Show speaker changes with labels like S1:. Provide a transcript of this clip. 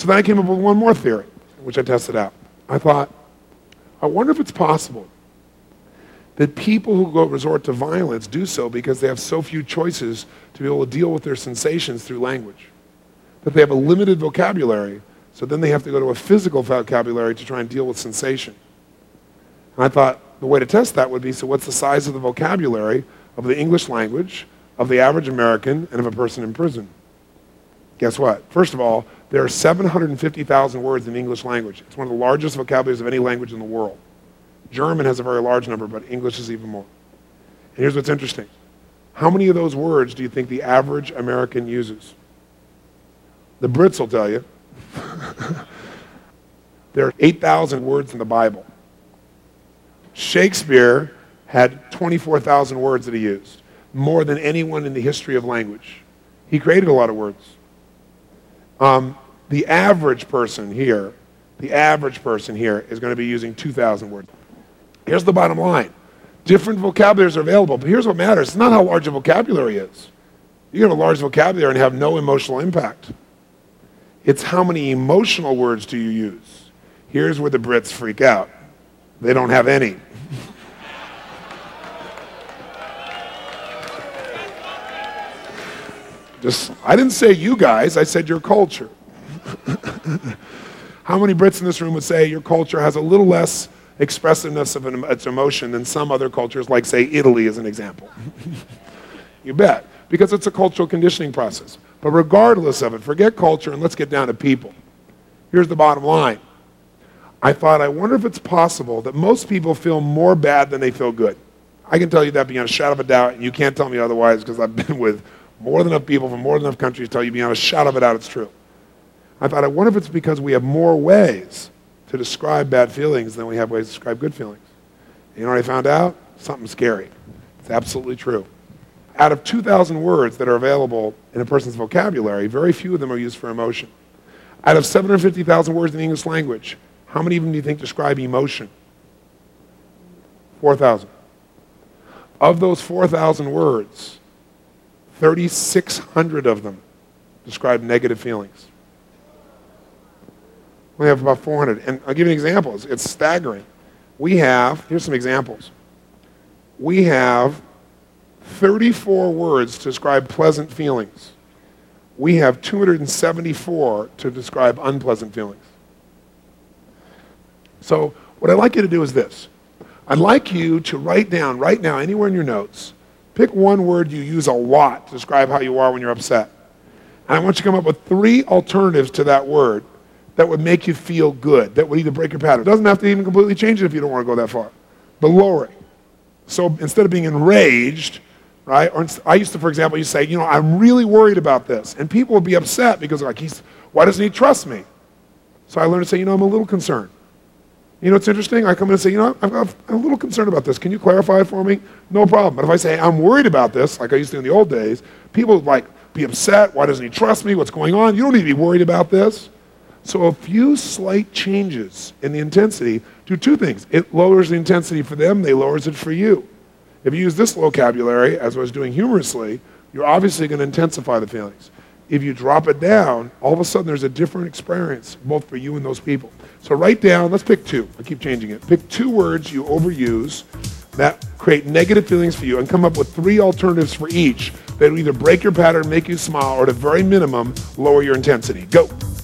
S1: So then I came up with one more theory, which I tested out. I thought, I wonder if it's possible that people who go resort to violence do so because they have so few choices to be able to deal with their sensations through language. That they have a limited vocabulary, so then they have to go to a physical vocabulary to try and deal with sensation. And I thought the way to test that would be, so what's the size of the vocabulary of the English language, of the average American, and of a person in prison? Guess what? First of all, there are 750,000 words in the English language. It's one of the largest vocabularies of any language in the world. German has a very large number, but English is even more. And here's what's interesting. How many of those words do you think the average American uses? The Brits will tell you. There are 8,000 words in the Bible. Shakespeare had 24,000 words that he used, more than anyone in the history of language. He created a lot of words. The average person here is going to be using 2,000 words. Here's the bottom line. Different vocabularies are available, but here's what matters. It's not how large a vocabulary is. You can have a large vocabulary and have no emotional impact. It's how many emotional words do you use. Here's where the Brits freak out. They don't have any. I didn't say you guys, I said your culture. How many Brits in this room would say your culture has a little less expressiveness of its emotion than some other cultures, like, say, Italy as an example? You bet, because it's a cultural conditioning process. But regardless of it, forget culture and let's get down to people. Here's the bottom line. I thought, I wonder if it's possible that most people feel more bad than they feel good. I can tell you that beyond a shadow of a doubt, and you can't tell me otherwise because I've been with more than enough people from more than enough countries to tell you beyond a shadow of a doubt it's true. I thought, I wonder if it's because we have more ways to describe bad feelings than we have ways to describe good feelings. You know what I found out? Something scary. It's absolutely true. Out of 2,000 words that are available in a person's vocabulary, very few of them are used for emotion. Out of 750,000 words in the English language, how many of them do you think describe emotion? 4,000. Of those 4,000 words, 3,600 of them describe negative feelings. We have about 400. And I'll give you an example. It's staggering. Here's some examples. We have 34 words to describe pleasant feelings. We have 274 to describe unpleasant feelings. So what I'd like you to do is this. I'd like you to write down right now, anywhere in your notes, pick one word you use a lot to describe how you are when you're upset. And I want you to come up with 3 alternatives to that word that would make you feel good, that would either break your pattern. It doesn't have to even completely change it if you don't want to go that far, but lower it. So instead of being enraged, right, or I used to, for example, you say, I'm really worried about this. And people would be upset because they're like, why doesn't he trust me? So I learned to say, I'm a little concerned. You know what's interesting? I come in and say, I'm a little concerned about this. Can you clarify it for me? No problem. But if I say, I'm worried about this, like I used to in the old days, people would be upset. Why doesn't he trust me? What's going on? You don't need to be worried about this. So a few slight changes in the intensity do 2 things. It lowers the intensity for them, they lowers it for you. If you use this vocabulary, as I was doing humorously, you're obviously going to intensify the feelings. If you drop it down, all of a sudden there's a different experience, both for you and those people. So write down, let's pick 2. I keep changing it. Pick 2 words you overuse that create negative feelings for you and come up with 3 alternatives for each that will either break your pattern, make you smile, or at a very minimum, lower your intensity. Go.